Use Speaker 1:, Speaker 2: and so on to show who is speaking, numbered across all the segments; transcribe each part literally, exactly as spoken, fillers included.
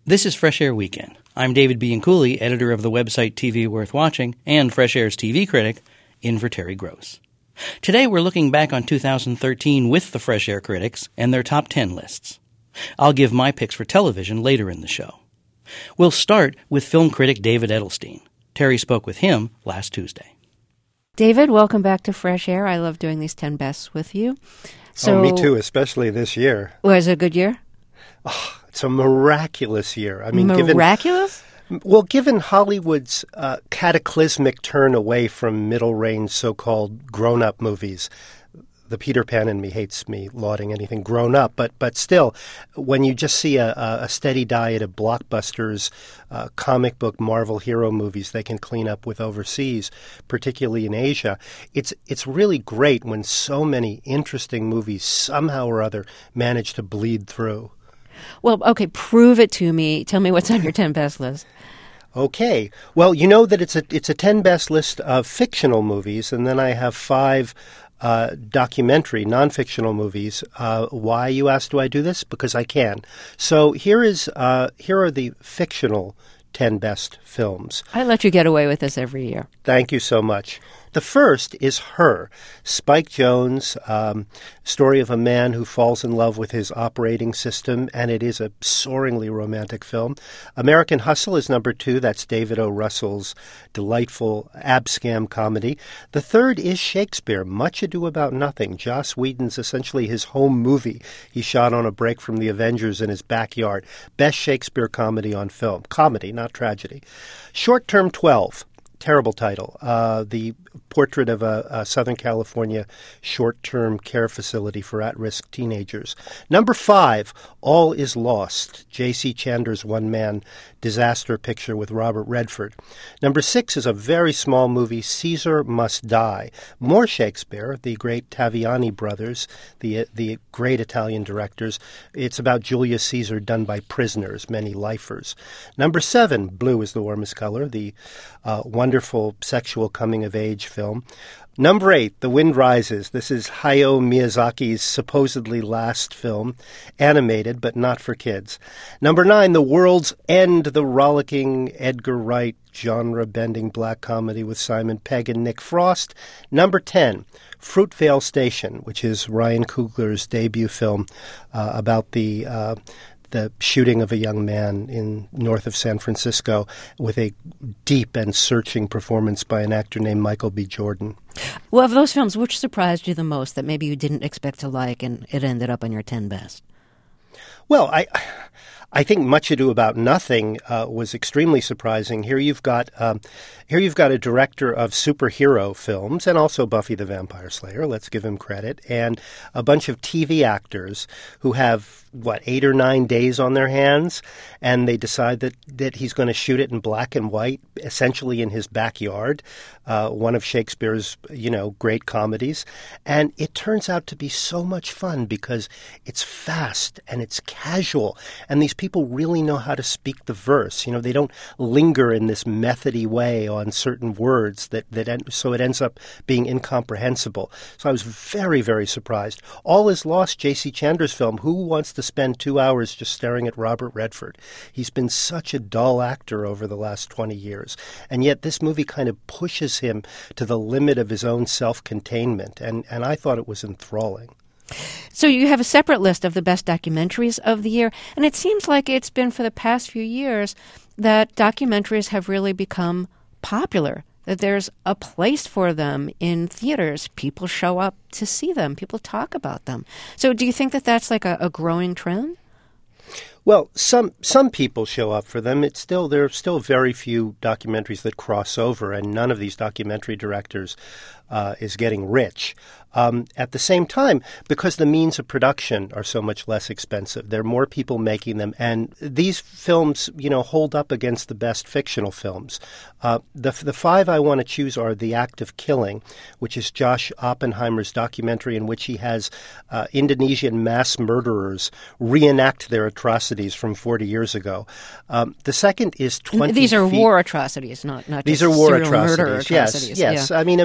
Speaker 1: This is Fresh Air Weekend. I'm David B. Cooley, editor of the website T V Worth Watching and Fresh Air's T V critic, in for Terry Gross. Today we're looking back on two thousand thirteen with the Fresh Air critics and their top ten lists. I'll give my picks for television later in the show. We'll start with film critic David Edelstein. Terry spoke with him last Tuesday.
Speaker 2: David, welcome back to Fresh Air. I love doing these ten bests with you. So,
Speaker 3: oh, me too, especially this year.
Speaker 2: Was it a good year?
Speaker 3: Oh, it's a miraculous year. I mean,
Speaker 2: miraculous?
Speaker 3: Given, well, given Hollywood's uh, cataclysmic turn away from middle-range so-called grown-up movies, the Peter Pan in me hates me lauding anything grown up, but but still, when you just see a, a steady diet of blockbusters, uh, comic book Marvel hero movies they can clean up with overseas, particularly in Asia, it's it's really great when so many interesting movies somehow or other manage to bleed through.
Speaker 2: Well, okay, prove it to me. Tell me what's on your ten best list.
Speaker 3: Okay. Well, you know that it's a it's a ten best list of fictional movies, and then I have five uh, documentary, non-fictional movies. Uh, why, you ask, do I do this? Because I can. So here is uh, here are the fictional ten best films.
Speaker 2: I let you get away with this every year.
Speaker 3: Thank you so much. The first is Her, Spike Jonze, um, story of a man who falls in love with his operating system, and it is a soaringly romantic film. American Hustle is number two. That's David O. Russell's delightful ab-scam comedy. The third is Shakespeare, Much Ado About Nothing, Joss Whedon's essentially his home movie. He shot on a break from the Avengers in his backyard. Best Shakespeare comedy on film. Comedy, not tragedy. Short Term twelve. Terrible title. Uh, the portrait of a, a Southern California short-term care facility for at-risk teenagers. Number five, All Is Lost, J C. Chander's one-man disaster picture with Robert Redford. Number six is a very small movie, Caesar Must Die. More Shakespeare, the great Taviani brothers, the the great Italian directors. It's about Julius Caesar done by prisoners, many lifers. Number seven, Blue is the Warmest Color, the uh, wonderful sexual coming-of-age film. Number eight, The Wind Rises. This is Hayao Miyazaki's supposedly last film, animated but not for kids. Number nine, The World's End, the rollicking Edgar Wright genre-bending black comedy with Simon Pegg and Nick Frost. Number ten, Fruitvale Station, which is Ryan Coogler's debut film uh, about the uh, the shooting of a young man in north of San Francisco, with a deep and searching performance by an actor named Michael B. Jordan.
Speaker 2: Well, of those films, which surprised you the most that maybe you didn't expect to like and it ended up on your ten best?
Speaker 3: Well, I I think Much Ado About Nothing uh, was extremely surprising. Here you've got um, here you've got a director of superhero films and also Buffy the Vampire Slayer. Let's give him credit, and a bunch of T V actors who have what eight or nine days on their hands, and they decide that that he's going to shoot it in black and white, essentially in his backyard. Uh, one of Shakespeare's, you know, great comedies, and it turns out to be so much fun because it's fast and it's casual, and these people really know how to speak the verse. You know, they don't linger in this methody way on certain words that that end, so it ends up being incomprehensible. So I was very, very surprised. All Is Lost, J C. Chander's film. Who wants to spend two hours just staring at Robert Redford? He's been such a dull actor over the last twenty years, and yet this movie kind of pushes him to the limit of his own self-containment, and, and I thought it was enthralling.
Speaker 2: So you have a separate list of the best documentaries of the year, and it seems like it's been for the past few years that documentaries have really become popular, that there's a place for them in theaters. People show up to see them. People talk about them. So do you think that that's like a, a growing trend?
Speaker 3: Well, some some people show up for them. It's still there are still very few documentaries that cross over, and none of these documentary directors uh, is getting rich. Um, at the same time, because the means of production are so much less expensive, there are more people making them, and these films, you know, hold up against the best fictional films. Uh, the the five I want to choose are The Act of Killing, which is Josh Oppenheimer's documentary in which he has uh, Indonesian mass murderers reenact their atrocities from forty years ago. Um, the second is twenty.
Speaker 2: These are
Speaker 3: feet.
Speaker 2: war atrocities, not not
Speaker 3: These
Speaker 2: just
Speaker 3: are war
Speaker 2: serial
Speaker 3: atrocities.
Speaker 2: murder atrocities.
Speaker 3: Yes, yes.
Speaker 2: Yeah.
Speaker 3: I mean, a million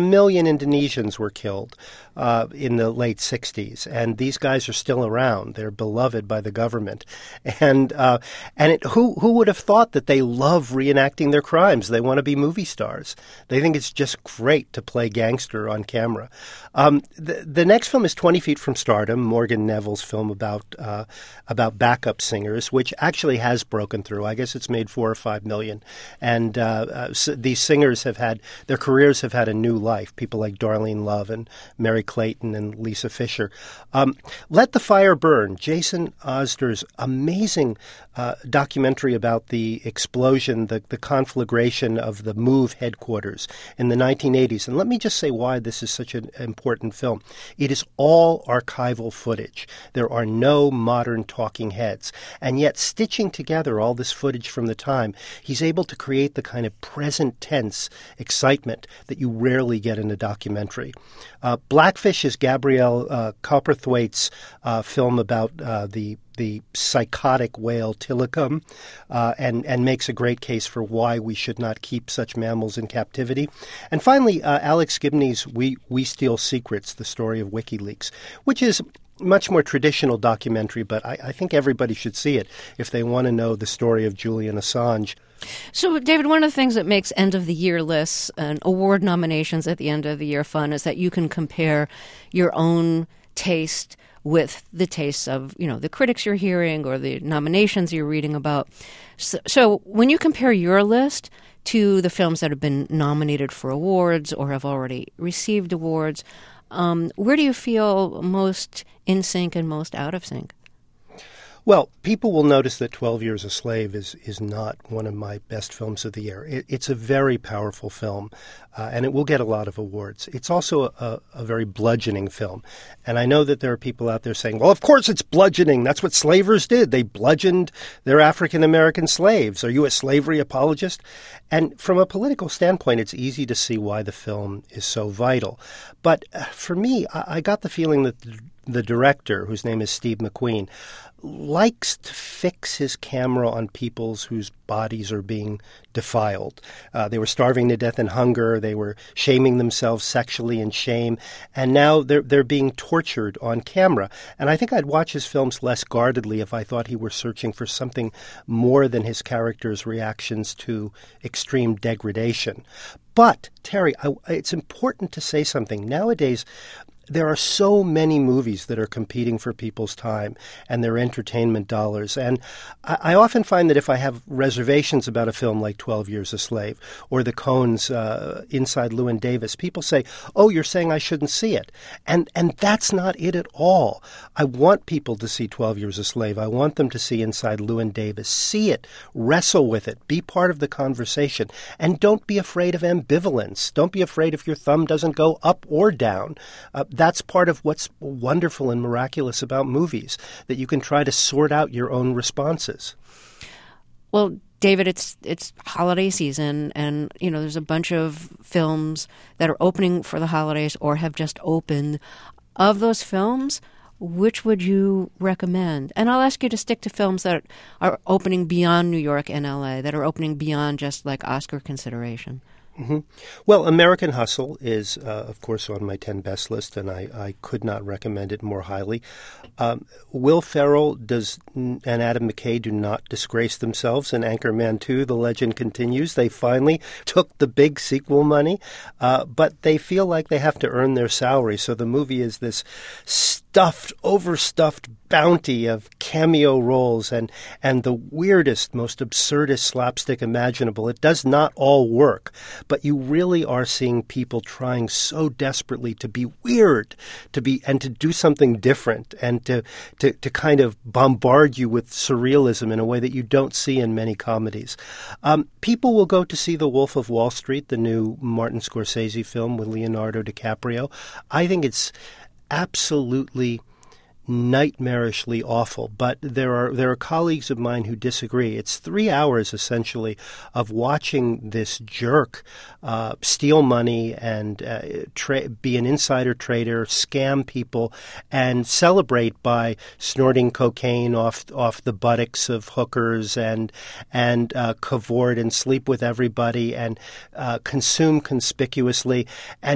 Speaker 3: Indonesians were killed uh, in the late sixties, and these guys are still around. They're beloved by the government. And uh, and it, who, who would have thought that they love reenacting their crimes? They want to be movie stars. They think it's just great to play gangster on camera. Um, the, the next film is twenty feet from Stardom, Morgan Neville's film about uh, about backup singers, which actually has broken through. I guess it's made four or five million. And uh, uh, so these singers have had, their careers have had a new life. People like Darlene Love and Mary Clayton and Lisa Fisher. Um, Let the Fire Burn, Jason Osder's amazing uh, documentary about the explosion, the, the conflagration of the MOVE headquarters in the nineteen eighties. And let me just say why this is such an important film. It is all archival footage. There are no modern talking heads. And yet, stitching together all this footage from the time, he's able to create the kind of present tense excitement that you rarely get in a documentary. Uh, Blackfish is Gabrielle uh, Cowperthwaite's uh, film about uh, the the psychotic whale Tilikum, uh, and, and makes a great case for why we should not keep such mammals in captivity. And finally, uh, Alex Gibney's We, We Steal Secrets, the story of WikiLeaks, which is much more traditional documentary, but I, I think everybody should see it if they want to know the story of Julian Assange.
Speaker 2: So, David, one of the things that makes end-of-the-year lists and award nominations at the end of the year fun is that you can compare your own taste with the tastes of, you know, the critics you're hearing or the nominations you're reading about. So, so when you compare your list to the films that have been nominated for awards or have already received awards, um, where do you feel most in sync and most out of sync?
Speaker 3: Well, people will notice that twelve Years a Slave is, is not one of my best films of the year. It, it's a very powerful film, uh, and it will get a lot of awards. It's also a, a very bludgeoning film. And I know that there are people out there saying, well, of course it's bludgeoning. That's what slavers did. They bludgeoned their African-American slaves. Are you a slavery apologist? And from a political standpoint, it's easy to see why the film is so vital. But uh, for me, I, I got the feeling that the, the director, whose name is Steve McQueen, likes to fix his camera on peoples whose bodies are being defiled. Uh, they were starving to death in hunger. They were shaming themselves sexually in shame. And now they're, they're being tortured on camera. And I think I'd watch his films less guardedly if I thought he were searching for something more than his characters' reactions to extreme degradation. But, Terry, I, it's important to say something. Nowadays, there are so many movies that are competing for people's time and their entertainment dollars. And I, I often find that if I have reservations about a film like twelve Years a Slave or the Coens' uh, Inside Llewyn Davis, people say, oh, you're saying I shouldn't see it. And and that's not it at all. I want people to see twelve Years a Slave. I want them to see Inside Llewyn Davis. See it. Wrestle with it. Be part of the conversation. And don't be afraid of ambivalence. Don't be afraid if your thumb doesn't go up or down. Uh, That's part of what's wonderful and miraculous about movies, that you can try to sort out your own responses.
Speaker 2: Well, David, it's it's holiday season, and you know there's a bunch of films that are opening for the holidays or have just opened. Of those films, which would you recommend? And I'll ask you to stick to films that are opening beyond New York and L A, that are opening beyond just like Oscar consideration.
Speaker 3: Mm-hmm. Well, American Hustle is, uh, of course, on my ten best list, and I, I could not recommend it more highly. Um, Will Ferrell does and Adam McKay do not disgrace themselves in Anchorman two. The legend continues. They finally took the big sequel money, uh, but they feel like they have to earn their salary. So the movie is this stuffed, overstuffed bounty of cameo roles and, and the weirdest, most absurdist slapstick imaginable. It does not all work, but you really are seeing people trying so desperately to be weird, to be and to do something different, and to, to, to kind of bombard you with surrealism in a way that you don't see in many comedies. Um, people will go to see The Wolf of Wall Street, the new Martin Scorsese film with Leonardo DiCaprio. I think it's absolutely nightmarishly awful, but there are there are colleagues of mine who disagree. It's three hours essentially of watching this jerk uh, steal money and uh, tra- be an insider trader, scam people, and celebrate by snorting cocaine off off the buttocks of hookers and and uh, cavort and sleep with everybody and uh, consume conspicuously. And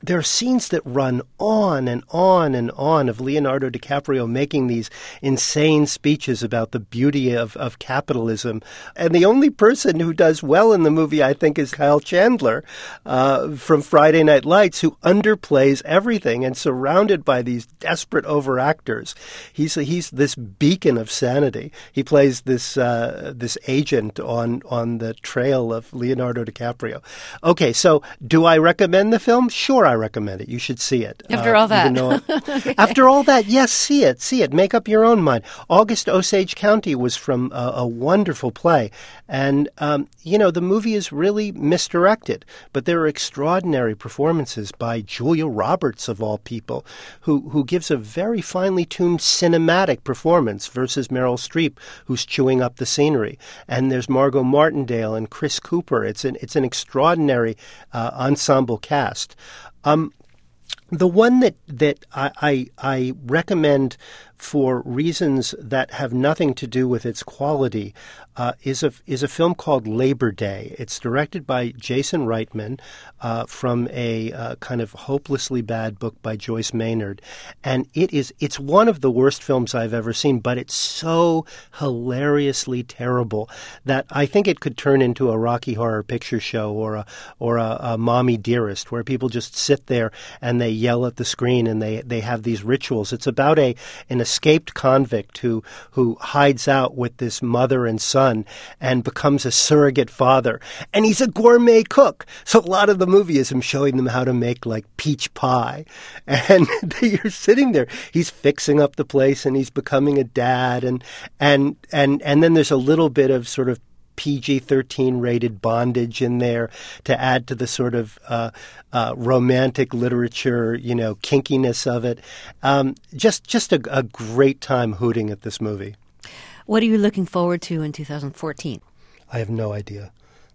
Speaker 3: there are scenes that run on and on and on of Leonardo DiCaprio making these insane speeches about the beauty of, of capitalism. And the only person who does well in the movie, I think, is Kyle Chandler uh, from Friday Night Lights, who underplays everything and surrounded by these desperate overactors. He's he's this beacon of sanity. He plays this uh, this agent on on the trail of Leonardo DiCaprio. Okay, so do I recommend the film? Sure, I recommend it. You should see it.
Speaker 2: After
Speaker 3: uh,
Speaker 2: all that.
Speaker 3: okay. After all that, yes, see it. See it. Make up your own mind. August Osage County was from a, a wonderful play. And, um, you know, the movie is really misdirected. But there are extraordinary performances by Julia Roberts, of all people, who, who gives a very finely tuned cinematic performance versus Meryl Streep, who's chewing up the scenery. And there's Margot Martindale and Chris Cooper. It's an, it's an extraordinary uh, ensemble cast. Um, the one that that I, I I recommend for reasons that have nothing to do with its quality uh, is a is a film called Labor Day. It's directed by Jason Reitman uh, from a uh, kind of hopelessly bad book by Joyce Maynard, and it is it's one of the worst films I've ever seen. But it's so hilariously terrible that I think it could turn into a Rocky Horror Picture Show or a or a, a Mommy Dearest, where people just sit there and they yell at the screen and they they have these rituals. It's about a an escaped convict who who hides out with this mother and son and becomes a surrogate father. And he's a gourmet cook. So a lot of the movie is him showing them how to make like peach pie. And you're sitting there. He's fixing up the place and he's becoming a dad. And and and and then there's a little bit of sort of P G thirteen rated bondage in there to add to the sort of uh, uh, romantic literature, you know, kinkiness of it. Um, just just a, a great time hooting at this movie.
Speaker 2: What are you looking forward to in two thousand fourteen?
Speaker 3: I have no idea.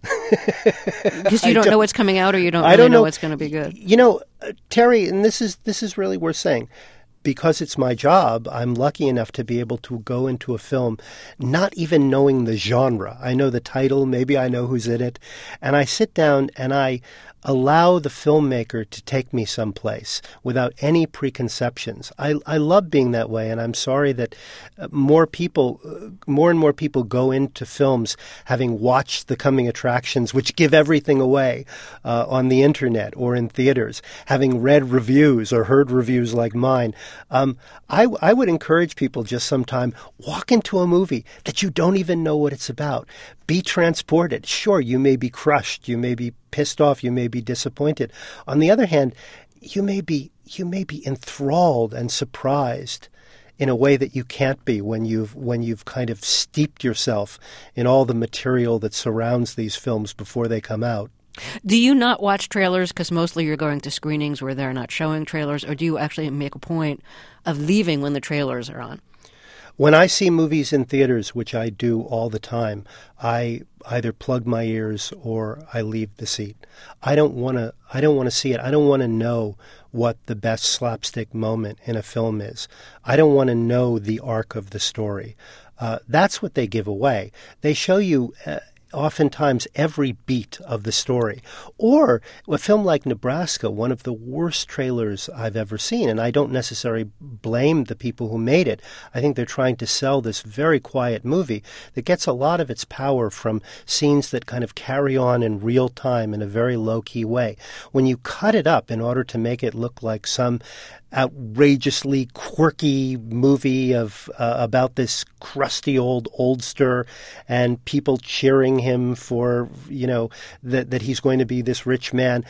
Speaker 2: Because you don't, don't know what's coming out, or you don't really
Speaker 3: I don't
Speaker 2: know,
Speaker 3: know
Speaker 2: what's going to be good.
Speaker 3: You know, uh, Terry, and this is this is really worth saying. Because it's my job, I'm lucky enough to be able to go into a film not even knowing the genre. I know the title, maybe I know who's in it, and I sit down and I allow the filmmaker to take me someplace without any preconceptions. I, I love being that way, and I'm sorry that more people, more and more people go into films having watched the coming attractions, which give everything away uh, on the internet or in theaters, having read reviews or heard reviews like mine. Um, I, I would encourage people just sometime, walk into a movie that you don't even know what it's about. Be transported. Sure, you may be crushed. You may be pissed off. You may be disappointed. On the other hand, you may be you may be enthralled and surprised in a way that you can't be when you've when you've kind of steeped yourself in all the material that surrounds these films before they come out.
Speaker 2: Do you not watch trailers because mostly you're going to screenings where they're not showing trailers, or do you actually make a point of leaving when the trailers are on?
Speaker 3: When I see movies in theaters, which I do all the time, I either plug my ears or I leave the seat. I don't want to I don't want to see it. I don't want to know what the best slapstick moment in a film is. I don't want to know the arc of the story. Uh, that's what they give away. They show you uh, oftentimes every beat of the story. Or a film like Nebraska, one of the worst trailers I've ever seen, and I don't necessarily blame the people who made it. I think they're trying to sell this very quiet movie that gets a lot of its power from scenes that kind of carry on in real time in a very low-key way. When you cut it up in order to make it look like some outrageously quirky movie of uh, about this crusty old oldster and people cheering him for, you know, that that he's going to be this rich man.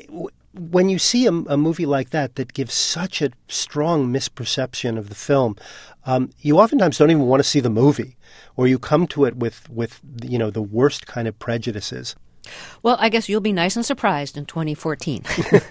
Speaker 3: When you see a, a movie like that that gives such a strong misperception of the film, um, you oftentimes don't even want to see the movie, or you come to it with, with you know, the worst kind of prejudices.
Speaker 2: Well, I guess you'll be nice and surprised in twenty fourteen.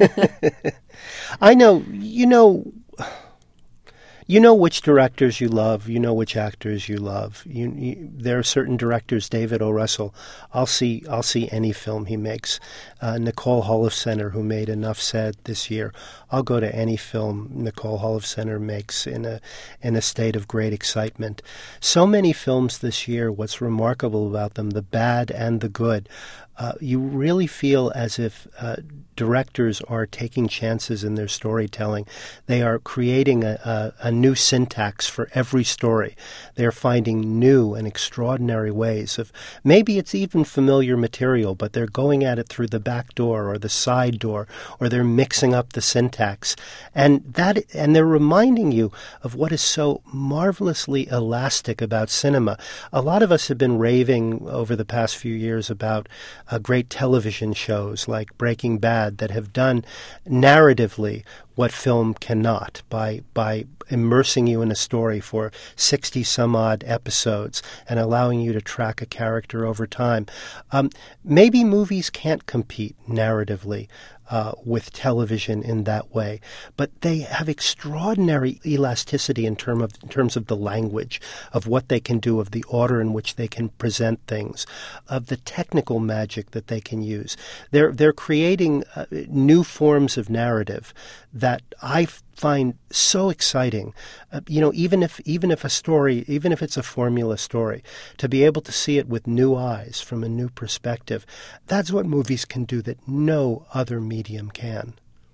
Speaker 3: I know, you know, you know which directors you love. You know which actors you love. You, you, there are certain directors, David O. Russell. I'll see. I'll see any film he makes. Uh, Nicole Holofcener, who made Enough Said this year. I'll go to any film Nicole Holofcener makes in a in a state of great excitement. So many films this year. What's remarkable about them, the bad and the good. Uh, you really feel as if uh, directors are taking chances in their storytelling. They are creating a, a, a new syntax for every story. They're finding new and extraordinary ways of, maybe it's even familiar material, but they're going at it through the back door or the side door, or they're mixing up the syntax. And that, and they're reminding you of what is so marvelously elastic about cinema. A lot of us have been raving over the past few years about uh, great television shows like Breaking Bad that have done narratively what film cannot by by immersing you in a story for sixty some odd episodes and allowing you to track a character over time. Um, maybe movies can't compete narratively Uh, with television in that way, but they have extraordinary elasticity in, term of, in terms of the language, of what they can do, of the order in which they can present things, of the technical magic that they can use. They're they're creating uh, new forms of narrative that I find so exciting. Uh, you know, even if even if a story, even if it's a formula story, to be able to see it with new eyes from a new perspective, that's what movies can do that no other medium can.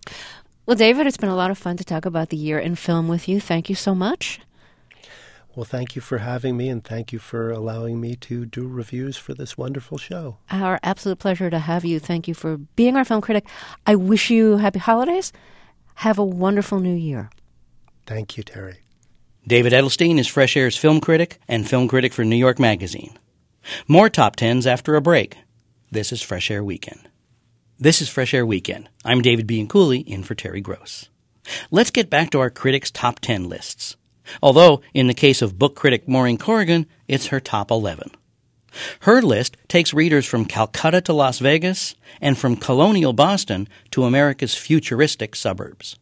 Speaker 2: Well, David, it's been a lot of fun to talk about the year in film with you. Thank you so much.
Speaker 3: Well, thank you for having me, and thank you for allowing me to do reviews for this wonderful show.
Speaker 2: Our absolute pleasure to have you. Thank you for being our film critic. I wish you happy holidays. Have a wonderful new year.
Speaker 3: Thank you, Terry.
Speaker 1: David Edelstein is Fresh Air's film critic and film critic for New York Magazine. More top tens after a break. This is Fresh Air Weekend. This is Fresh Air Weekend. I'm David Bianculli, in for Terry Gross. Let's get back to our critics' top ten lists. Although, in the case of book critic Maureen Corrigan, it's her top eleven. Her list takes readers from Calcutta to Las Vegas and from colonial Boston to America's futuristic suburbs.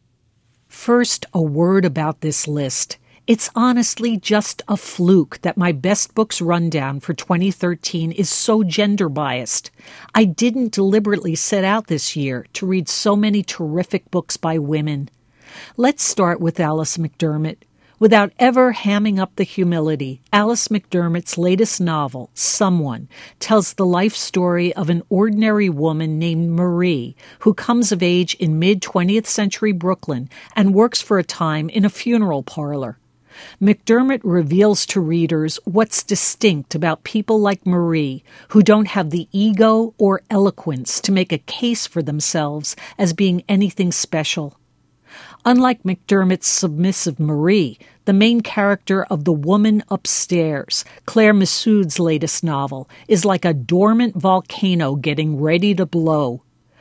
Speaker 4: First, a word about this list. It's honestly just a fluke that my best books rundown for twenty thirteen is so gender-biased. I didn't deliberately set out this year to read so many terrific books by women. Let's start with Alice McDermott. Without ever hamming up the humility, Alice McDermott's latest novel, Someone, tells the life story of an ordinary woman named Marie who comes of age in mid-twentieth century Brooklyn and works for a time in a funeral parlor. McDermott reveals to readers what's distinct about people like Marie, who don't have the ego or eloquence to make a case for themselves as being anything special. Unlike McDermott's submissive Marie, the main character of The Woman Upstairs, Claire Massoud's latest novel, is like a dormant volcano getting ready to blow.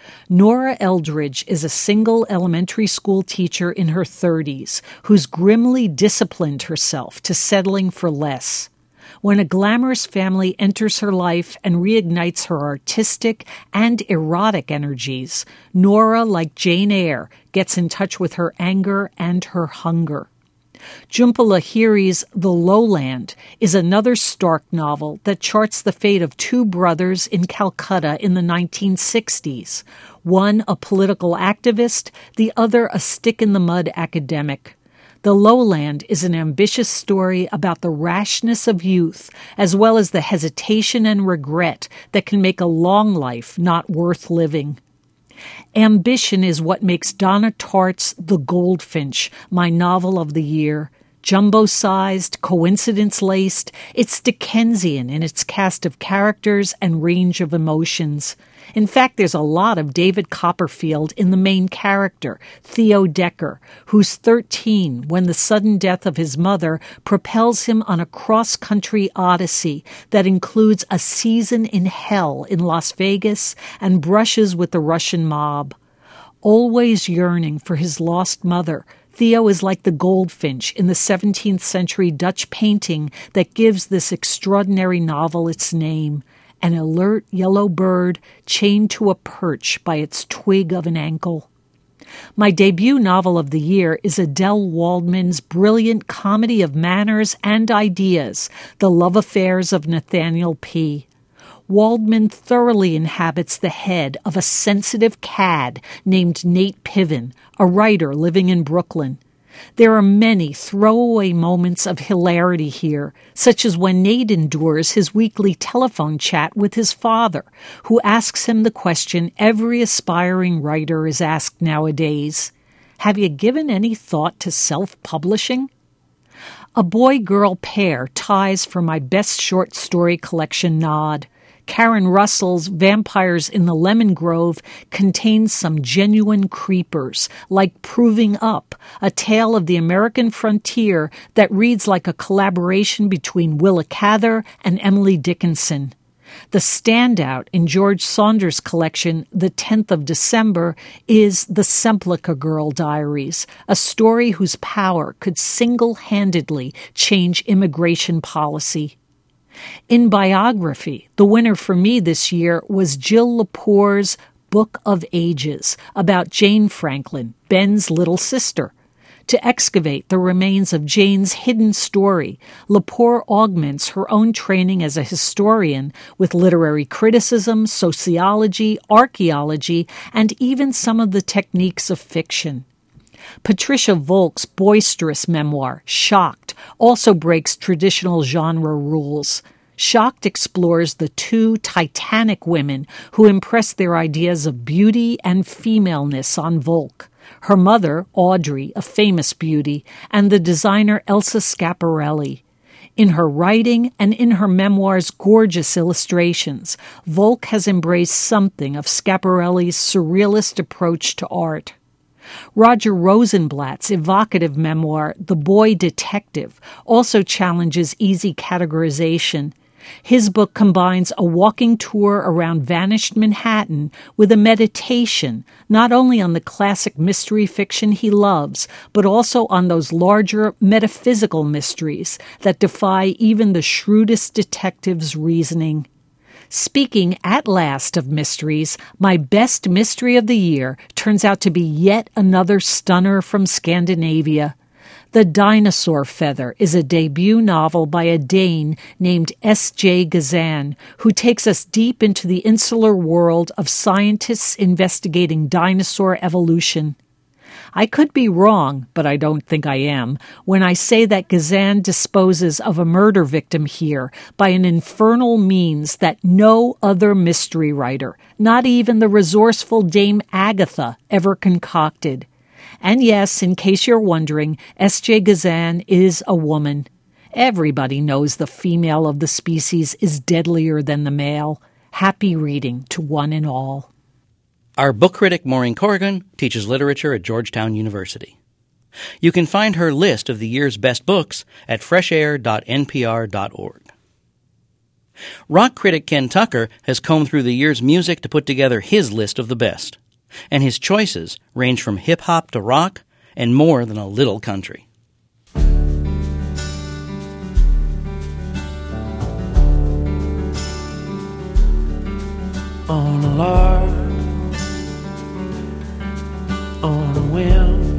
Speaker 4: Nora Eldridge is a single elementary school teacher in her thirties who's grimly disciplined herself to settling for less. When a glamorous family enters her life and reignites her artistic and erotic energies, Nora, like Jane Eyre, gets in touch with her anger and her hunger. Jhumpa Lahiri's The Lowland is another stark novel that charts the fate of two brothers in Calcutta in the nineteen sixties, one a political activist, the other a stick-in-the-mud academic. The Lowland is an ambitious story about the rashness of youth, as well as the hesitation and regret that can make a long life not worth living. Ambition is what makes Donna Tartt's The Goldfinch my novel of the year. Jumbo-sized, coincidence-laced, it's Dickensian in its cast of characters and range of emotions. In fact, there's a lot of David Copperfield in the main character, Theo Decker, who's thirteen when the sudden death of his mother propels him on a cross-country odyssey that includes a season in hell in Las Vegas and brushes with the Russian mob. Always yearning for his lost mother, Theo is like the goldfinch in the seventeenth century Dutch painting that gives this extraordinary novel its name. An alert yellow bird chained to a perch by its twig of an ankle. My debut novel of the year is Adele Waldman's brilliant comedy of manners and ideas, The Love Affairs of Nathaniel P. Waldman thoroughly inhabits the head of a sensitive cad named Nate Piven, a writer living in Brooklyn. There are many throwaway moments of hilarity here, such as when Nate endures his weekly telephone chat with his father, who asks him the question every aspiring writer is asked nowadays: have you given any thought to self-publishing? A boy-girl pair ties for my best short story collection nod. Karen Russell's Vampires in the Lemon Grove contains some genuine creepers, like Proving Up, a tale of the American frontier that reads like a collaboration between Willa Cather and Emily Dickinson. The standout in George Saunders' collection, The tenth of December, is The Semplica Girl Diaries, a story whose power could single-handedly change immigration policy. In biography, the winner for me this year was Jill Lepore's Book of Ages, about Jane Franklin, Ben's little sister. To excavate the remains of Jane's hidden story, Lepore augments her own training as a historian with literary criticism, sociology, archaeology, and even some of the techniques of fiction. Patricia Volk's boisterous memoir, Shocked, also breaks traditional genre rules. Shocked explores the two titanic women who impress their ideas of beauty and femaleness on Volk. Her mother, Audrey, a famous beauty, and the designer Elsa Schiaparelli. In her writing and in her memoir's gorgeous illustrations, Volk has embraced something of Schiaparelli's surrealist approach to art. Roger Rosenblatt's evocative memoir, The Boy Detective, also challenges easy categorization. His book combines a walking tour around vanished Manhattan with a meditation, not only on the classic mystery fiction he loves, but also on those larger metaphysical mysteries that defy even the shrewdest detective's reasoning. Speaking at last of mysteries, my best mystery of the year turns out to be yet another stunner from Scandinavia. The Dinosaur Feather is a debut novel by a Dane named S J Gazan, who takes us deep into the insular world of scientists investigating dinosaur evolution. I could be wrong, but I don't think I am, when I say that Gazan disposes of a murder victim here by an infernal means that no other mystery writer, not even the resourceful Dame Agatha, ever concocted. And yes, in case you're wondering, S J Gazan is a woman. Everybody knows the female of the species is deadlier than the male. Happy reading to one and all.
Speaker 1: Our book critic, Maureen Corrigan, teaches literature at Georgetown University. You can find her list of the year's best books at fresh air dot n p r dot org. Rock critic Ken Tucker has combed through the year's music to put together his list of the best, and his choices range from hip-hop to rock and more than a little country.
Speaker 5: On a lark, on a whim,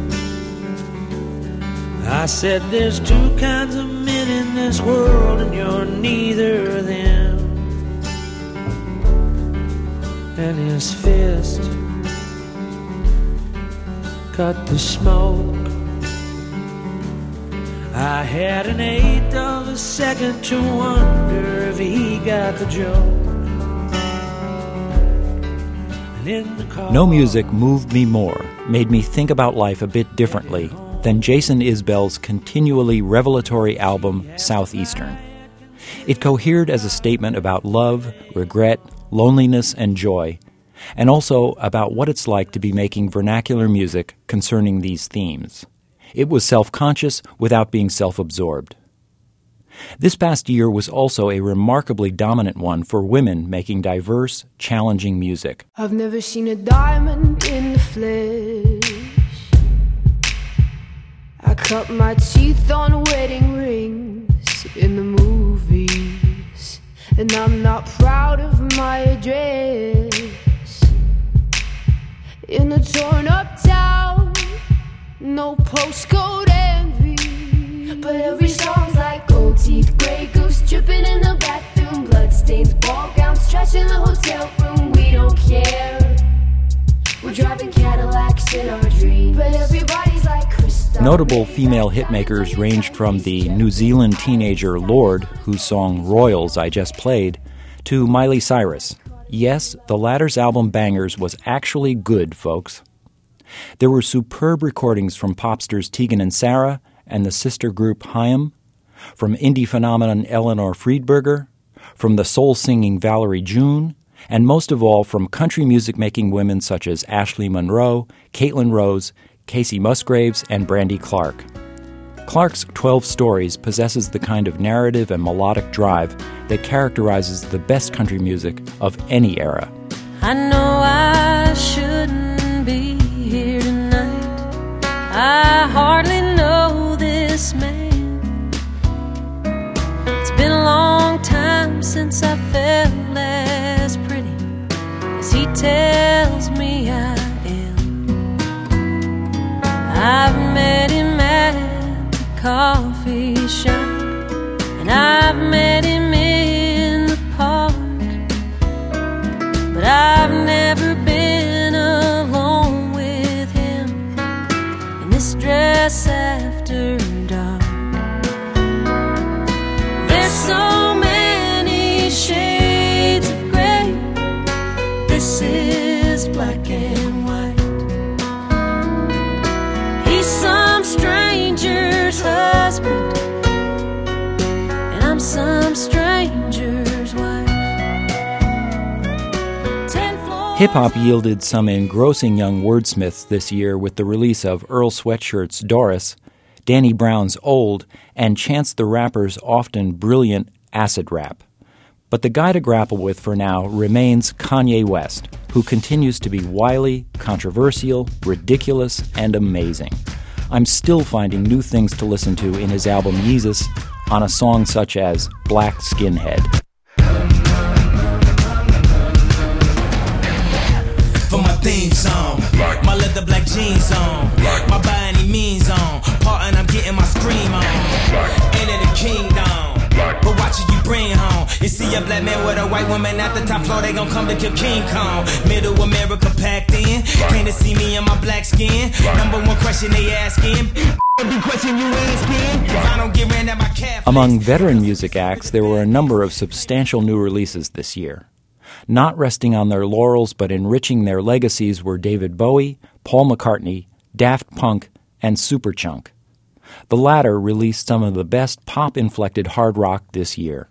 Speaker 5: I said there's two kinds of men in this world and you're neither of them. And his fist cut the smoke. I had an eighth of a second to wonder if he got the joke.
Speaker 6: No music moved me more, made me think about life a bit differently than Jason Isbell's continually revelatory album, Southeastern. It cohered as a statement about love, regret, loneliness, and joy, and also about what it's like to be making vernacular music concerning these themes. It was self-conscious without being self-absorbed. This past year was also a remarkably dominant one for women making diverse, challenging music.
Speaker 7: I've never seen a diamond in the flesh. I cut my teeth on wedding rings in the movies, and I'm not proud of my address. In a torn up town, no postcode envy, but every song's like gold teeth, grey goose dripping in the bathroom, bloodstains, ball gowns, trash in the hotel room. We don't care, we're driving Cadillacs in our dreams, but everybody's like crystal.
Speaker 6: Notable female hitmakers ranged from the New Zealand teenager Lorde, whose song Royals I just played, to Miley Cyrus. Yes, the latter's album Bangers was actually good, folks. There were superb recordings from popsters Tegan and Sara and the sister group Haim, from indie phenomenon Eleanor Friedberger, from the soul-singing Valerie June, and most of all from country music-making women such as Ashley Monroe, Caitlin Rose, Casey Musgraves, and Brandy Clark. Clark's twelve Stories possesses the kind of narrative and melodic drive that characterizes the best country music of any era.
Speaker 8: I know I shouldn't be here tonight. I hardly know this man. It's been a long time since I felt as pretty as he tells me I am. I've met him at the coffee shop, and I've met him in the park, but I've never been alone with him in this dress after dark. There's so many shades of gray. This is black and white. He's some stranger's husband, and I'm some stranger's wife.
Speaker 6: Hip-hop yielded some engrossing young wordsmiths this year with the release of Earl Sweatshirt's Doris, Danny Brown's Old, and Chance the Rapper's often brilliant acid rap. But the guy to grapple with for now remains Kanye West, who continues to be wily, controversial, ridiculous, and amazing. I'm still finding new things to listen to in his album Yeezus on a song such as Black Skinhead.
Speaker 9: For my theme song, my leather black jeans on, my by any means on, part and I'm getting my scream on, ain't it a kingdom, but watch it you bring home. You see a black man with a white woman at the top floor, they gon' come to kill King Kong. Middle America packed in, came to see me in my black skin. Number one question they asking, question you asking, if I don't get ran at my calf.
Speaker 6: Among veteran music acts, there were a number of substantial new releases this year. Not resting on their laurels but enriching their legacies were David Bowie, Paul McCartney, Daft Punk, and Superchunk. The latter released some of the best pop-inflected hard rock this year.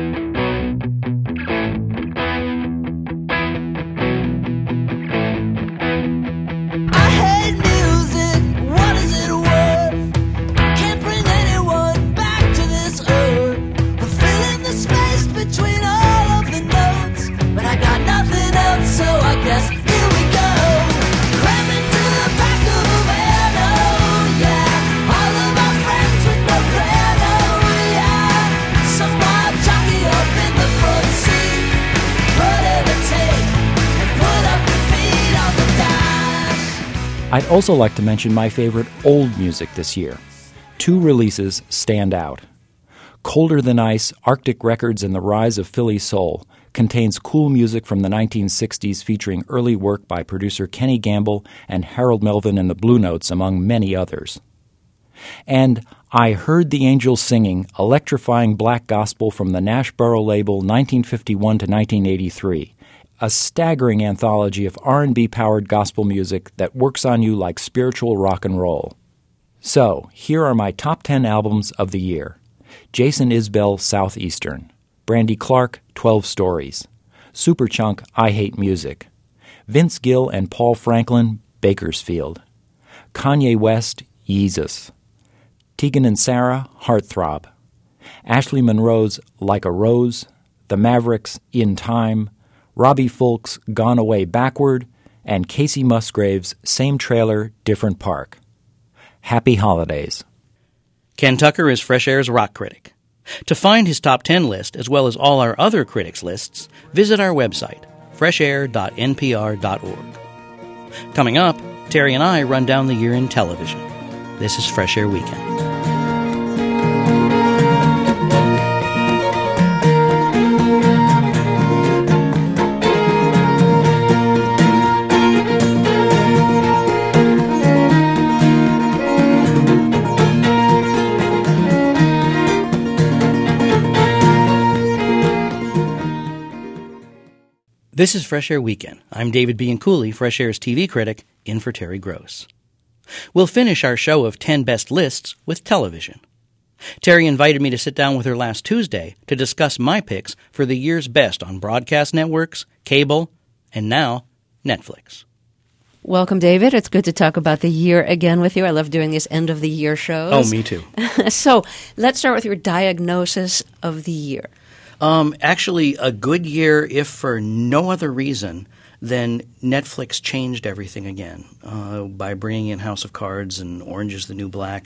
Speaker 6: I'd also like to mention my favorite old music this year. Two releases stand out. Colder Than Ice, Arctic Records and the Rise of Philly Soul contains cool music from the nineteen sixties featuring early work by producer Kenny Gamble and Harold Melvin and the Blue Notes, among many others. And I Heard the Angels Singing, electrifying black gospel from the Nashboro label nineteen fifty-one to nineteen eighty-three. A staggering anthology of R and B-powered gospel music that works on you like spiritual rock and roll. So, here are my top ten albums of the year. Jason Isbell, Southeastern. Brandy Clark, twelve Stories. Superchunk, I Hate Music. Vince Gill and Paul Franklin, Bakersfield. Kanye West, Yeezus. Tegan and Sara, Heartthrob. Ashley Monroe's Like a Rose. The Mavericks, In Time. Robbie Fulks' Gone Away Backward, and Casey Musgraves' Same Trailer, Different Park. Happy holidays.
Speaker 1: Ken Tucker is Fresh Air's rock critic. To find his top ten list, as well as all our other critics' lists, visit our website, fresh air dot n p r dot org. Coming up, Terry and I run down the year in television. This is Fresh Air Weekend. This is Fresh Air Weekend. I'm David Bianculli, Fresh Air's T V critic, in for Terry Gross. We'll finish our show of ten best lists with television. Terry invited me to sit down with her last Tuesday to discuss my picks for the year's best on broadcast networks, cable, and now Netflix.
Speaker 2: Welcome, David. It's good to talk about the year again with you. I love doing these end-of-the-year shows.
Speaker 1: Oh, me too.
Speaker 2: So let's start with your diagnosis of the year.
Speaker 1: Um, actually, a good year, if for no other reason than Netflix changed everything again uh, by bringing in House of Cards and Orange is the New Black.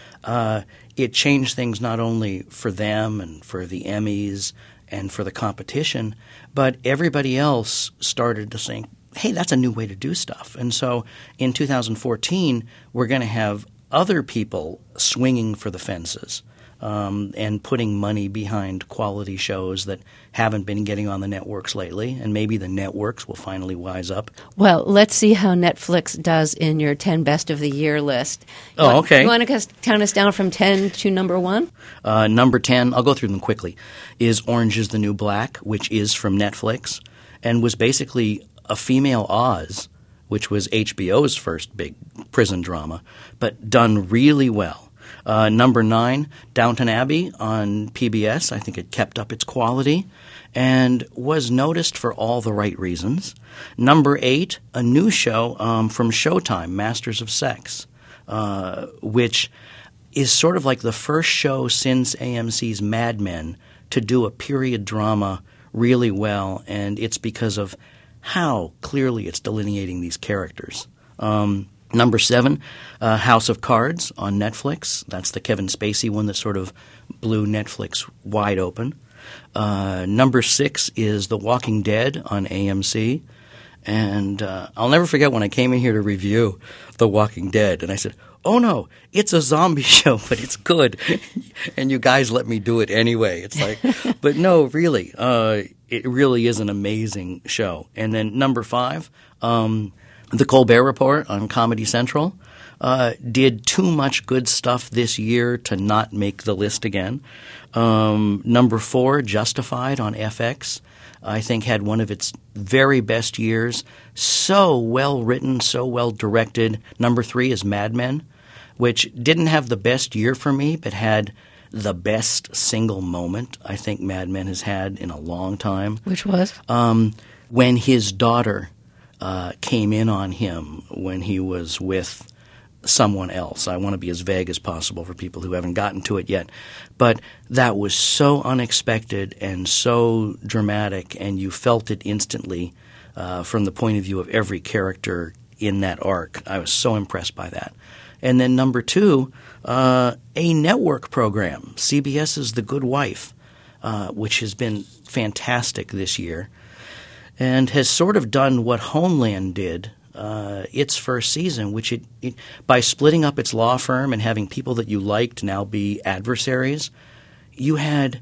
Speaker 1: Uh, it changed things not only for them and for the Emmys and for the competition, but everybody else started to think, hey, that's a new way to do stuff. And so in two thousand fourteen, we're going to have other people swinging for the fences um, and putting money behind quality shows that haven't been getting on the networks lately. And maybe the networks will finally wise up.
Speaker 2: Well, let's see how Netflix does in your ten best of the year list. You
Speaker 1: Oh,
Speaker 2: want,
Speaker 1: okay.
Speaker 2: You want to count us down from ten to number one?
Speaker 1: Uh, number ten, I'll go through them quickly, is Orange is the New Black, which is from Netflix and was basically a female Oz, which was H B O's first big prison drama, but done really well. Uh, number nine, Downton Abbey on P B S. I think it kept up its quality and was noticed for all the right reasons. Number eight, a new show um, from Showtime, Masters of Sex, uh, which is sort of like the first show since A M C's Mad Men to do a period drama really well, and it's because of how clearly it's delineating these characters. Um, number seven, uh, House of Cards on Netflix. That's the Kevin Spacey one that sort of blew Netflix wide open. Uh, number six is The Walking Dead on A M C. And uh, I'll never forget when I came in here to review The Walking Dead, and I said, oh no, it's a zombie show, but it's good. And you guys let me do it anyway. It's like, but no, really, uh, it really is an amazing show. And then number five, um, The Colbert Report on Comedy Central uh, did too much good stuff this year to not make the list again. Um, number four, Justified on F X. I think had one of its very best years. So well written, so well directed. Number three is Mad Men, which didn't have the best year for me, but had the best single moment I think Mad Men has had in a long time.
Speaker 2: Which was?
Speaker 1: Um, when his daughter uh, came in on him when he was with someone else. I want to be as vague as possible for people who haven't gotten to it yet. But that was so unexpected and so dramatic, and you felt it instantly uh, from the point of view of every character in that arc. I was so impressed by that. And then number two, uh, a network program, CBS's The Good Wife, uh, which has been fantastic this year and has sort of done what Homeland did uh, its first season, which it, it by splitting up its law firm and having people that you liked now be adversaries, you had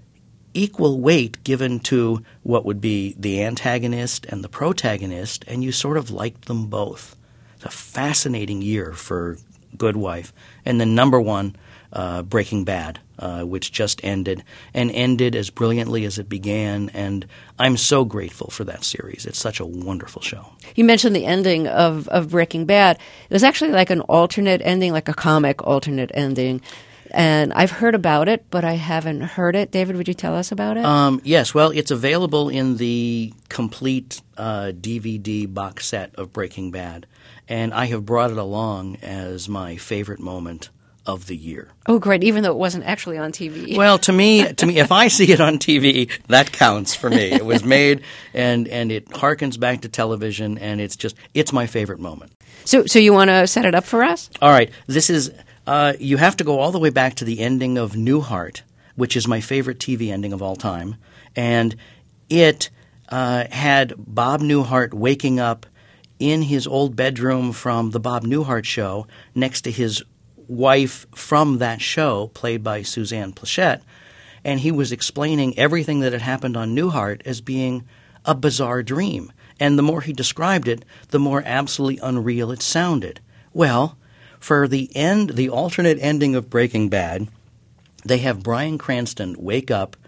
Speaker 1: equal weight given to what would be the antagonist and the protagonist, and you sort of liked them both. It's a fascinating year for Good Wife. And then number one, uh, Breaking Bad, uh, which just ended, and ended as brilliantly as it began. And I'm so grateful for that series. It's such a wonderful show.
Speaker 2: You mentioned the ending of, of Breaking Bad. It was actually like an alternate ending, like a comic alternate ending. And I've heard about it, but I haven't heard it. David, would you tell us about it?
Speaker 1: Um, yes. Well, it's available in the complete uh, D V D box set of Breaking Bad. And I have brought it along as my favorite moment of the year.
Speaker 2: Oh, great! Even though it wasn't actually on T V.
Speaker 1: Well, to me, to me, if I see it on T V, that counts for me. It was made, and and it harkens back to television, and it's just it's my favorite moment.
Speaker 2: So, so you want to set it up for us?
Speaker 1: All right, this is uh, you have to go all the way back to the ending of Newhart, which is my favorite T V ending of all time, and it uh, had Bob Newhart waking up in his old bedroom from the Bob Newhart show next to his wife from that show, played by Suzanne Pleshette, and he was explaining everything that had happened on Newhart as being a bizarre dream. And the more he described it, the more absolutely unreal it sounded. Well, for the end, the alternate ending of Breaking Bad, they have Bryan Cranston wake up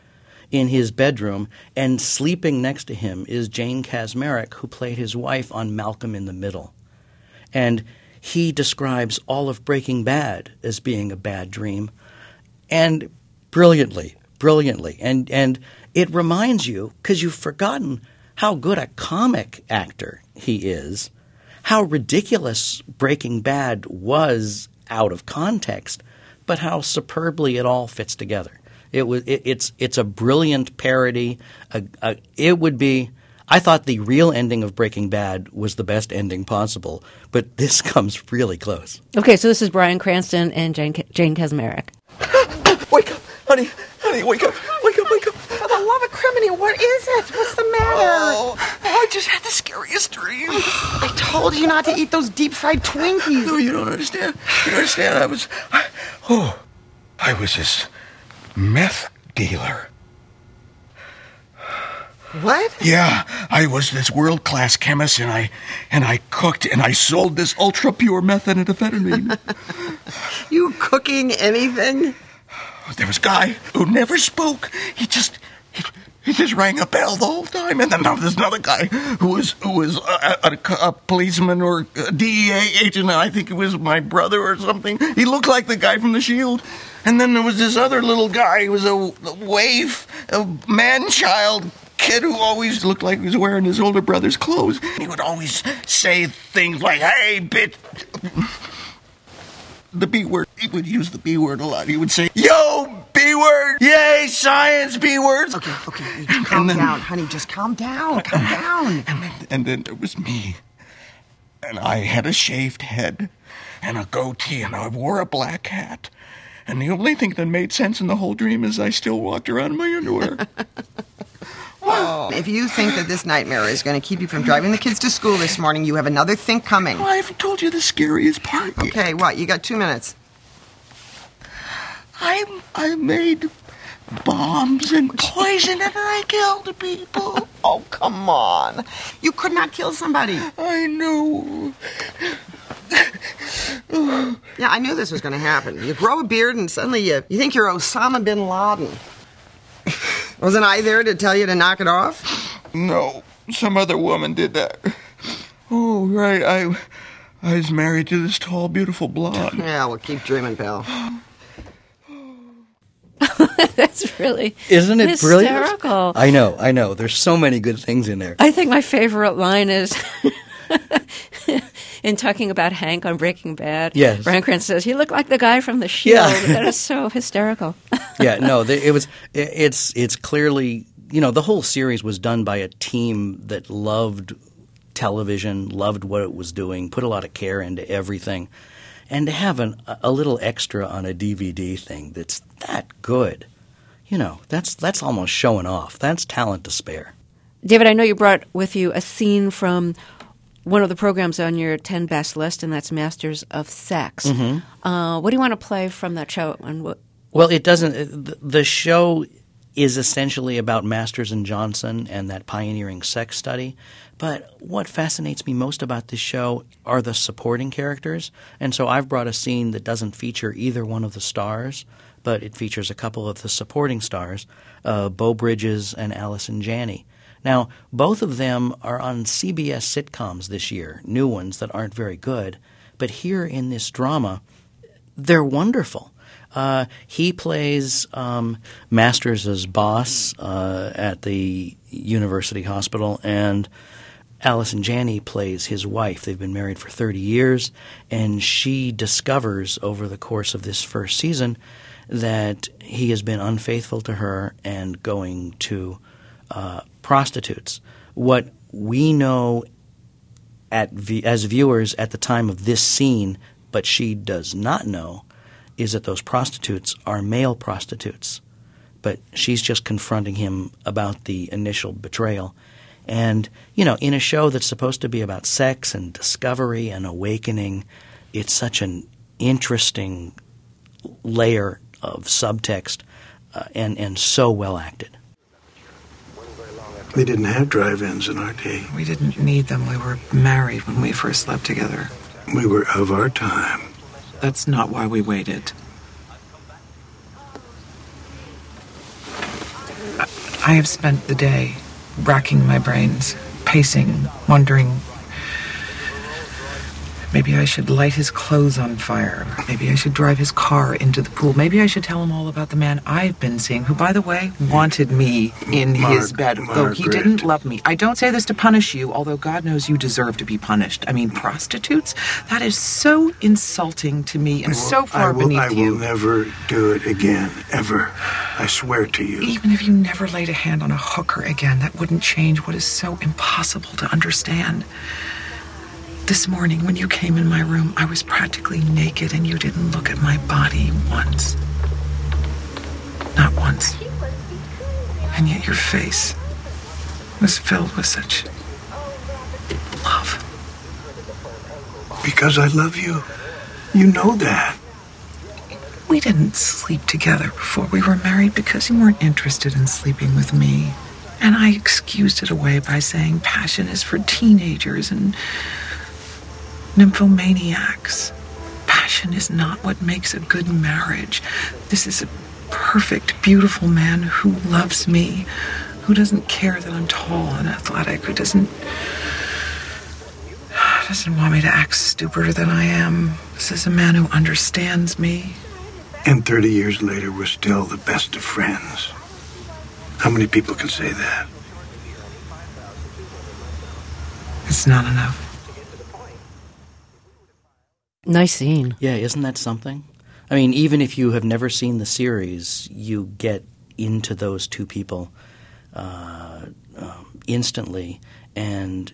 Speaker 1: in his bedroom, and sleeping next to him is Jane Kaczmarek, who played his wife on Malcolm in the Middle. And he describes all of Breaking Bad as being a bad dream, and brilliantly, brilliantly. And, and it reminds you, because you've forgotten how good a comic actor he is, how ridiculous Breaking Bad was out of context, but how superbly it all fits together. It was it, it's it's a brilliant parody. A, a, it would be. I thought the real ending of Breaking Bad was the best ending possible, but this comes really close.
Speaker 2: Okay, so this is Bryan Cranston and Jane Jane Kaczmarek.
Speaker 10: Wake up, honey, honey, wake up, wake up, wake up. For the love of criminy, what is it? What's the matter?
Speaker 11: Oh, oh, I just had the scariest dream.
Speaker 10: I told you not to eat those deep-fried Twinkies.
Speaker 11: No, you don't understand. You don't understand. I was, I, oh, I was this meth dealer.
Speaker 10: What?
Speaker 11: Yeah, I was this world-class chemist, and I and I cooked and I sold this ultra-pure methamphetamine.
Speaker 10: You cooking anything?
Speaker 11: There was a guy who never spoke. He just he, he just rang a bell the whole time. And then there was another guy who was who was a, a, a policeman or a D E A agent. I think it was my brother or something. He looked like the guy from The Shield. And then there was this other little guy who was a, a waif, a man-child kid who always looked like he was wearing his older brother's clothes. He would always say things like, "Hey, bitch." The B word. He would use the B word a lot. He would say, "Yo, B word! Yay, science, B words!"
Speaker 10: Okay, okay, calm then, down, honey. Just calm down, calm down.
Speaker 11: And then, and then there was me. And I had a shaved head and a goatee, and I wore a black hat. And the only thing that made sense in the whole dream is I still walked around in my underwear.
Speaker 10: Oh. If you think that this nightmare is going to keep you from driving the kids to school this morning, you have another think coming.
Speaker 11: Oh, I haven't told you the scariest part yet.
Speaker 10: Okay, what? You got two minutes.
Speaker 11: I I made bombs and poison and I killed people.
Speaker 10: Oh, come on. You could not kill somebody.
Speaker 11: I know.
Speaker 10: Yeah, I knew this was going to happen. You grow a beard and suddenly you, you think you're Osama bin Laden. Wasn't I there to tell you to knock it off?
Speaker 11: No, some other woman did that. Oh, right, I, I was married to this tall, beautiful blonde.
Speaker 10: Yeah, well, keep dreaming, pal.
Speaker 2: That's really
Speaker 1: Isn't it
Speaker 2: hysterical.
Speaker 1: Brilliant? I know, I know. There's so many good things in there.
Speaker 2: I think my favorite line is in talking about Hank on Breaking Bad.
Speaker 1: Yes.
Speaker 2: Bryan Cranston says, "He looked like the guy from The Shield."
Speaker 1: Yeah.
Speaker 2: That is so hysterical.
Speaker 1: Yeah, no, it was. It's it's clearly, you know, the whole series was done by a team that loved television, loved what it was doing, put a lot of care into everything, and to have an, a little extra on a D V D thing that's that good, you know, that's that's almost showing off. That's talent to spare.
Speaker 2: David, I know you brought with you a scene from one of the programs on your ten best list, and that's Masters of Sex.
Speaker 1: Mm-hmm.
Speaker 2: Uh, what do you want to play from that show? And what?
Speaker 1: Well, it doesn't. The show is essentially about Masters and Johnson and that pioneering sex study. But what fascinates me most about this show are the supporting characters. And so I've brought a scene that doesn't feature either one of the stars, but it features a couple of the supporting stars, uh, Beau Bridges and Allison Janney. Now, both of them are on C B S sitcoms this year, new ones that aren't very good. But here in this drama, they're wonderful. Uh, he plays um, Masters' boss uh, at the university hospital, and Allison Janney plays his wife. They've been married for thirty years, and she discovers over the course of this first season that he has been unfaithful to her and going to uh, prostitutes. What we know at v- as viewers at the time of this scene, but she does not know, is that those prostitutes are male prostitutes. But she's just confronting him about the initial betrayal. And, you know, in a show that's supposed to be about sex and discovery and awakening, it's such an interesting layer of subtext uh, and, and so well acted.
Speaker 12: We didn't have drive-ins in our day.
Speaker 13: We didn't need them. We were married when we first slept together.
Speaker 12: We were of our time.
Speaker 13: That's not why we waited.
Speaker 12: I-
Speaker 13: I have spent the day racking my brains, pacing, wondering, maybe I should light his clothes on fire. Maybe I should drive his car into the pool. Maybe I should tell him all about the man I've been seeing, who, by the way, wanted me in
Speaker 12: Mark,
Speaker 13: his bed, though he
Speaker 12: Margaret.
Speaker 13: didn't love me. I don't say this to punish you, although God knows you deserve to be punished. I mean, prostitutes? That is so insulting to me and so far
Speaker 12: I will,
Speaker 13: beneath
Speaker 12: I
Speaker 13: you.
Speaker 12: will never do it again, ever. I swear to you.
Speaker 13: Even if you never laid a hand on a hooker again, that wouldn't change what is so impossible to understand. This morning, when you came in my room, I was practically naked and you didn't look at my body once. Not once. And yet your face was filled with such love.
Speaker 12: Because I love you. You know that.
Speaker 13: We didn't sleep together before we were married because you weren't interested in sleeping with me. And I excused it away by saying passion is for teenagers and nymphomaniacs. Passion is not what makes a good marriage. This is a perfect, beautiful man who loves me, who doesn't care that I'm tall and athletic, who doesn't doesn't want me to act stupider than I am. This is a man who understands me.
Speaker 12: And thirty years later, we're still the best of friends. How many people can say that?
Speaker 13: It's not enough.
Speaker 2: Nice scene.
Speaker 1: Yeah, isn't that something? I mean, even if you have never seen the series, you get into those two people uh, um, instantly, and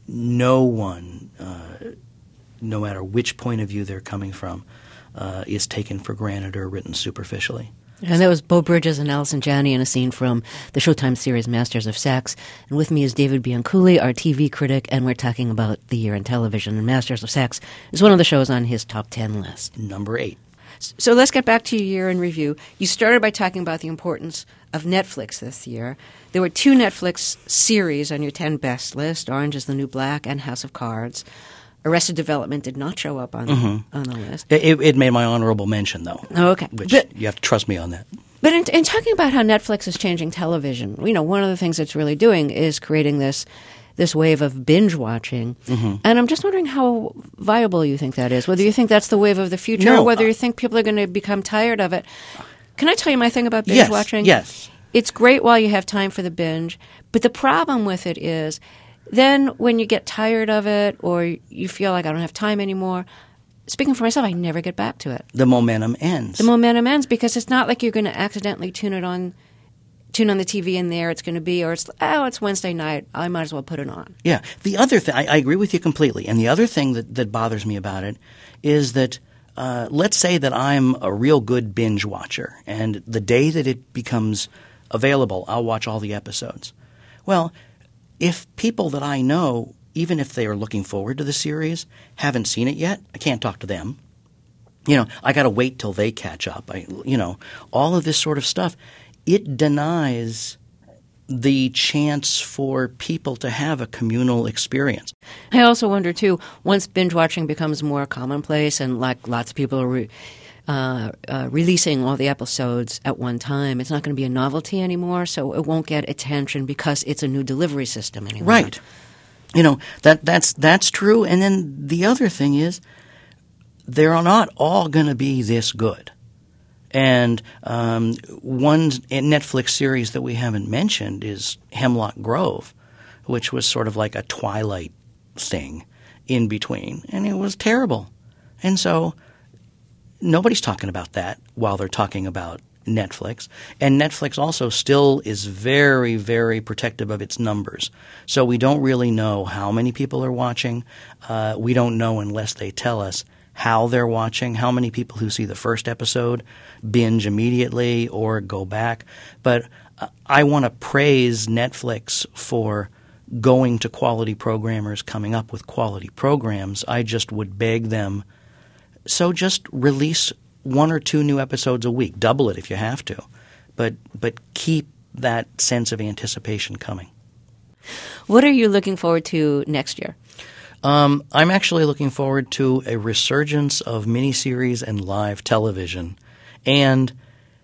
Speaker 1: no one, uh, no matter which point of view they're coming from, uh, is taken for granted or written superficially.
Speaker 2: And that was Beau Bridges and Allison Janney in a scene from the Showtime series Masters of Sex. And with me is David Bianculli, our T V critic, and we're talking about the year in television. And Masters of Sex is one of the shows on his top ten list.
Speaker 1: Number eight.
Speaker 2: So let's get back to your year in review. You started by talking about the importance of Netflix this year. There were two Netflix series on your ten best list, Orange is the New Black and House of Cards. Arrested Development did not show up on,
Speaker 1: mm-hmm.
Speaker 2: on the list.
Speaker 1: It, it made my honorable mention, though.
Speaker 2: Oh, okay.
Speaker 1: Which
Speaker 2: but,
Speaker 1: you have to trust me on that.
Speaker 2: But in, in talking about how Netflix is changing television, you know, one of the things it's really doing is creating this this wave of binge watching.
Speaker 1: Mm-hmm.
Speaker 2: And I'm just wondering how viable you think that is, whether you think that's the wave of the future
Speaker 1: no,
Speaker 2: or whether
Speaker 1: uh,
Speaker 2: you think people are going to become tired of it. Can I tell you my thing about binge
Speaker 1: yes,
Speaker 2: watching?
Speaker 1: Yes.
Speaker 2: It's great while you have time for the binge, but the problem with it is then when you get tired of it or you feel like I don't have time anymore, speaking for myself, I never get back to it.
Speaker 1: The momentum ends.
Speaker 2: The momentum ends because it's not like you're going to accidentally tune it on, tune on the T V and there it's going to be, or it's, oh, it's Wednesday night, I might as well put it on.
Speaker 1: Yeah. The other thing, I, I agree with you completely, and the other thing that, that bothers me about it is that uh, let's say that I'm a real good binge watcher, and the day that it becomes available, I'll watch all the episodes. Well, if people that I know, even if they are looking forward to the series, haven't seen it yet, I can't talk to them. You know, I got to wait till they catch up. I, you know, all of this sort of stuff, it denies the chance for people to have a communal experience.
Speaker 2: I also wonder, too, once binge watching becomes more commonplace and like lots of people are re- uh, uh, releasing all the episodes at one time, it's not going to be a novelty anymore, so it won't get attention because it's a new delivery system anymore.
Speaker 1: Right. You know, that that's that's true. And then the other thing is they're not all going to be this good. And um, one Netflix series that we haven't mentioned is Hemlock Grove, which was sort of like a Twilight thing in between. And it was terrible. And so nobody's talking about that while they're talking about Netflix. And Netflix also still is very, very protective of its numbers. So we don't really know how many people are watching. Uh, we don't know unless they tell us how they're watching, how many people who see the first episode binge immediately or go back. But uh, I want to praise Netflix for going to quality programmers, coming up with quality programs. I just would beg them, so just release one or two new episodes a week. Double it if you have to. But but keep that sense of anticipation coming.
Speaker 2: What are you looking forward to next year?
Speaker 1: Um, I'm actually looking forward to a resurgence of miniseries and live television, and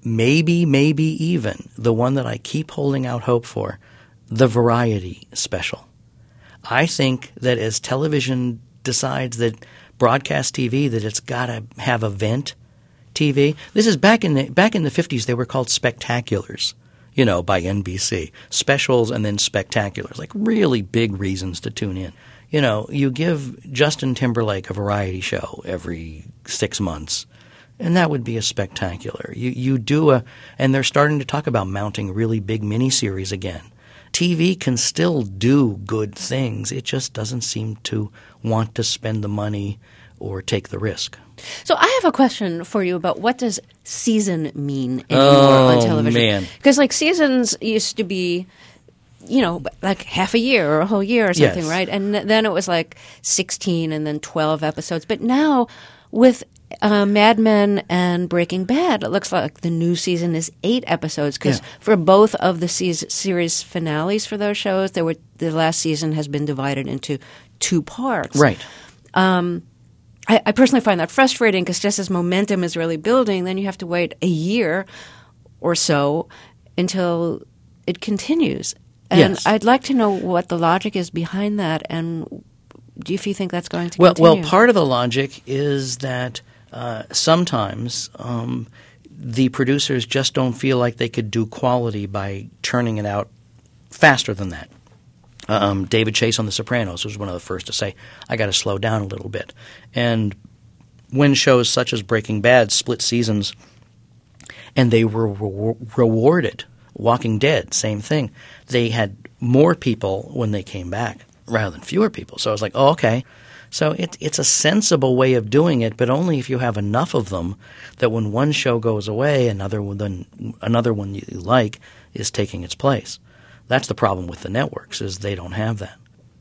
Speaker 1: maybe, maybe even the one that I keep holding out hope for, the variety special. I think that as television decides that broadcast T V, that it's got to have event T V. This is back in the back in the fifties. They were called spectaculars, you know, by N B C. Specials and then spectaculars, like really big reasons to tune in. You know, you give Justin Timberlake a variety show every six months, and that would be a spectacular. You you do a – and they're starting to talk about mounting really big miniseries again. T V can still do good things. It just doesn't seem to want to spend the money or take the risk.
Speaker 2: So I have a question for you about what does season mean anymore
Speaker 1: oh,
Speaker 2: on television?
Speaker 1: Man.
Speaker 2: Because like seasons used to be – you know, like half a year or a whole year or something,
Speaker 1: yes.
Speaker 2: right? And then it was like sixteen and then twelve episodes. But now with uh, Mad Men and Breaking Bad, it looks like the new season is eight episodes because
Speaker 1: yeah.
Speaker 2: for both of the se- series finales for those shows, there were the last season has been divided into two parts.
Speaker 1: Right.
Speaker 2: Um, I, I personally find that frustrating because just as momentum is really building, then you have to wait a year or so until it continues. And
Speaker 1: yes.
Speaker 2: I'd like to know what the logic is behind that, and do you think that's going to
Speaker 1: well,
Speaker 2: continue?
Speaker 1: Well, part of the logic is that uh, sometimes um, the producers just don't feel like they could do quality by churning it out faster than that. Um, David Chase on The Sopranos was one of the first to say, I got to slow down a little bit. And when shows such as Breaking Bad split seasons and they were re- rewarded – Walking Dead, same thing. They had more people when they came back rather than fewer people. So I was like, oh, okay. So it, it's a sensible way of doing it, but only if you have enough of them that when one show goes away, another one, then another one you like is taking its place. That's the problem with the networks is they don't have that.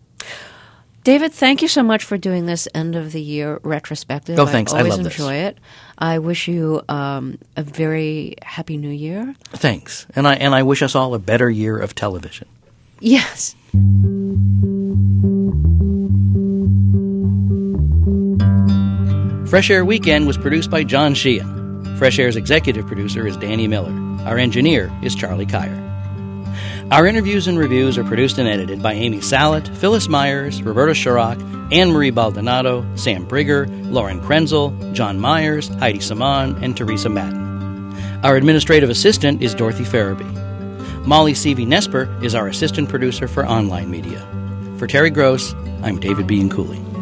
Speaker 2: David, thank you so much for doing this end of the year retrospective.
Speaker 1: Oh, thanks.
Speaker 2: I always
Speaker 1: I love
Speaker 2: enjoy
Speaker 1: this.
Speaker 2: it. I wish you um, a very happy new year.
Speaker 1: Thanks. And I and I wish us all a better year of television.
Speaker 2: Yes.
Speaker 1: Fresh Air Weekend was produced by John Sheehan. Fresh Air's executive producer is Danny Miller. Our engineer is Charlie Kyer. Our interviews and reviews are produced and edited by Amy Salet, Phyllis Myers, Roberta Shurrock, Anne-Marie Baldonado, Sam Brigger, Lauren Krenzel, John Myers, Heidi Saman, and Teresa Madden. Our administrative assistant is Dorothy Farabee. Molly Seavey-Nesper is our assistant producer for online media. For Terry Gross, I'm David B. Cooley.